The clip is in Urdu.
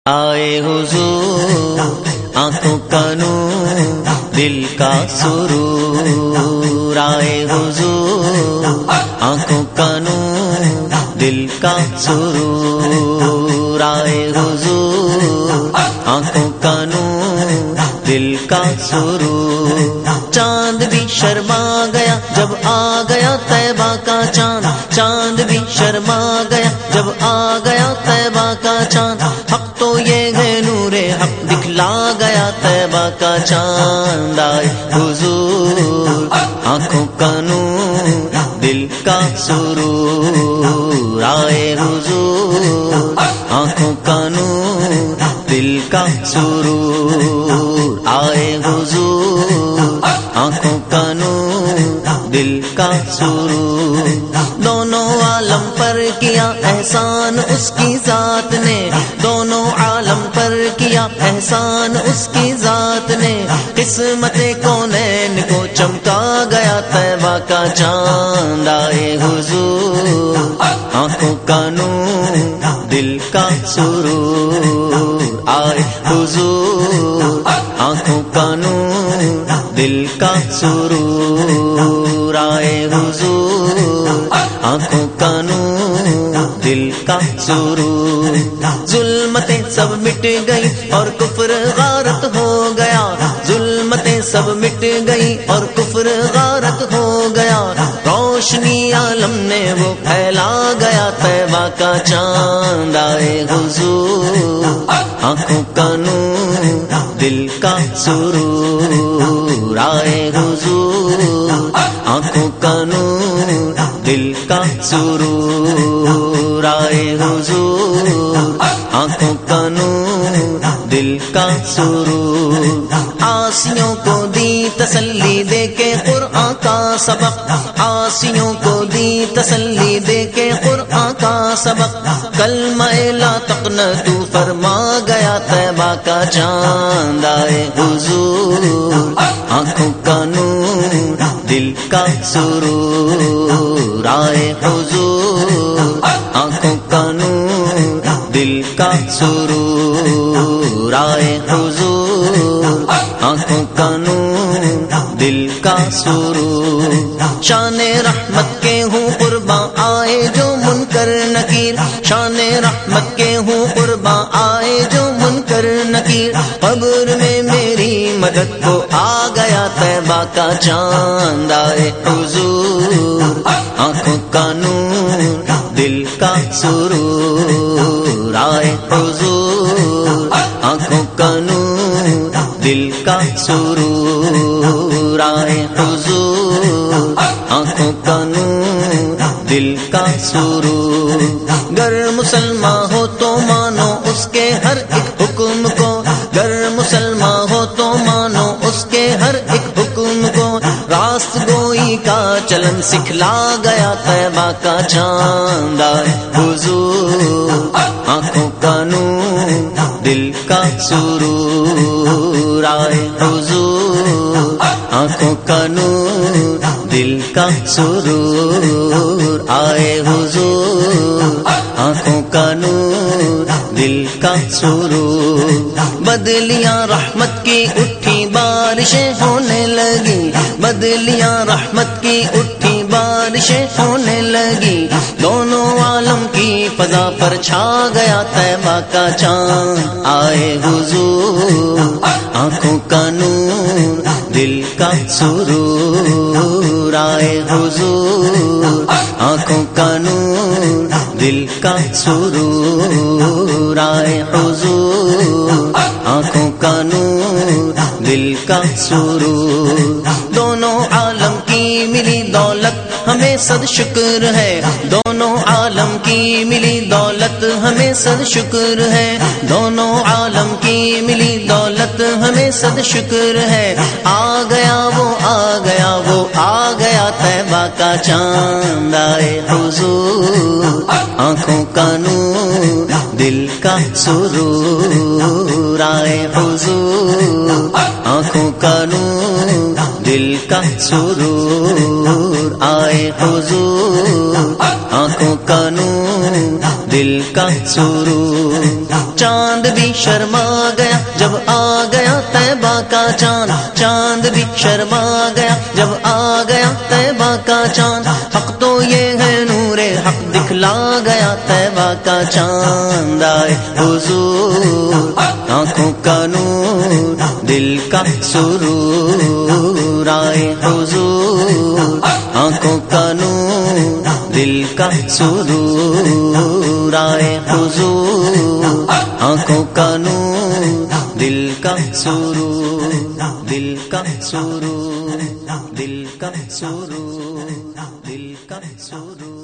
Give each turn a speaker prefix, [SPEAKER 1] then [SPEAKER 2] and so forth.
[SPEAKER 1] آئے حضور آنکھوں کا نور دل کا سرور، آئے حضور آنکھوں کا نور دل کا سرور، آئے حضور آنکھوں کا نور دل کا سرور۔ چاند بھی شرما گیا جب آ گیا طیبہ کا چاند، چاند بھی شرما گیا جب آ گیا طیبہ کا چاند، حق تو یہ ہے نور حق دکھلا گیا طیبہ کا چاند۔ آئے حضور آنکھوں کا نور دل کا سرور، آئے حضور آنکھوں کا نور دل کا سرور، آئے حضور آنکھوں کا نور دل کا سرور۔ دونوں عالم پر کیا احسان اس کی ذات نے، دونوں عالم پر کیا احسان اس کی ذات نے، قسمت کونین کو چمکا گیا طیبہ کا چاند۔ آئے حضور آنکھوں کا نور دل کا سرور، آئے حضور آنکھوں کا نور دل کا سرور، آئے حضور آنکھوں کا نور دل کا سرور۔ ظلمتیں سب مٹ گئی اور کفر غارت ہو گیا، ظلمتیں سب مٹ گئی اور کفر غارت ہو گیا، روشنی عالم نے وہ پھیلا گیا طیبہ کا چاند۔ آئے حضور آنکھوں کا نور دل کا سرور، آئے حضور آنکھوں کا نور دل کا سرور، آئے حضور آنکھوں کا نور دل کا سرور۔ عاصیوں کو دی تسلی دے کے قرآن کا سبق، عاصیوں کو دی تسلی دے کے قرآن کا سبق، کلمہ لا تقنطوا فرما گیا طیبہ کا چاند۔ آئے حضور آنکھوں کا نور دل کا سرور، آئے حضور آنکھوں کا نور دل کا سرور، آئے حضور آنکھوں کا نور دل کا سرور۔ شان رحمت کے ہوں قرباں آئے جو منکر نکیر، شان رحمت کے ہوں قرباں آئے جو منکر نکیر، قبر میں میری مدد کو آ گیا طیبہ کا چاند۔ آئے حضور آنکھوں کا نور دل کا سرور، آئے حضور آنکھوں کا نور دل کا سرور، آئے حضور آنکھوں کا نور دل کا سرور۔ گر مسلمان ہو تو مانو اس کے ہر ایک حکم کو، گر مسلمان ہو تو مانو اس کے ہر ایک حکم کو، راست گوئی کا چلن سکھلا گیا طیبہ کا چاند۔ آئے حضور آنکھوں کا نور دل کا سرور، آئے حضور آنکھوں کا نور دل کا سرور، آئے حضور آنکھوں کا نور دل کا سرور۔ بدلیاں رحمت کی اٹھی بارشیں ہونے لگی، بدلیاں رحمت کی اٹھی بارشیں ہونے لگی، دونوں عالم کی فضا پر چھا گیا طیبہ کا چاند۔ آئے حضور آنکھوں کا نور دل کا سرور، آئے حضور آنکھوں کا نور دل کا سرور، آئے حضور آنکھوں کا نور دل کا سرور۔ دونوں عالم کی ملی دولت ہمیں صد شکر ہے، دونوں عالم کی ملی دولت ہمیں صد شکر ہے، دونوں عالم کی ملی دولت ہمیں صد شکر ہے، آ گیا وہ آ گیا وہ آ گیا طیبہ کا چاند۔ آئے حضور آنکھوں کا نور دل کا سرور، آئے حضور آنکھوں کا نور دل کا سرور آئے حضور آنکھوں کا نور دل کا سرور چاند بھی شرما گیا جب آ گیا طیبہ کا چاند چاند بھی شرما گیا جب آ گیا طیبہ کا چاند حق تو یہ ہے نور حق دکھلا گیا طیبہ کا چاند آئے حضور آنکھوں کا نور دل کا سرور آئے حضور آنکھوں کا نور دل کا سرور آئے حضور آنکھوں کا نور دل کا سرور دل کا سرور دل کا سرور دل کا سرور